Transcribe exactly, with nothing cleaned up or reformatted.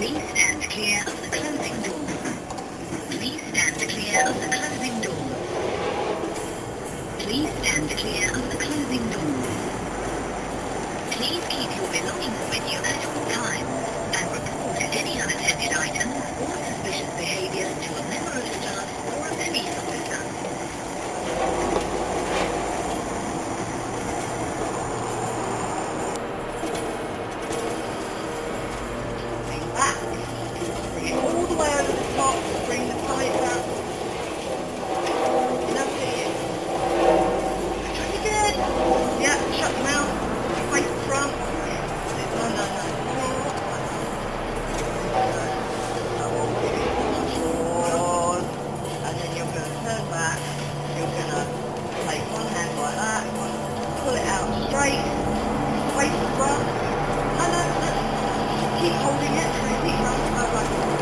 Please stand clear of the closing door. Please stand clear of the closing door. Please stand clear of the closing door. Please keep your belongings with you at all times and report any unattended items or suspicious behavior to a member of staff or a police officer. Back. Bring it all the way over the top. Bring the pipe up. Lovely. Pretty good. Yeah, shut your mouth. Face the front. No, no, no. Forward. And then you're going to turn back. You're going to take one hand like that. Pull it out straight. Face the front. No, no, no. Keep holding it. Keep running.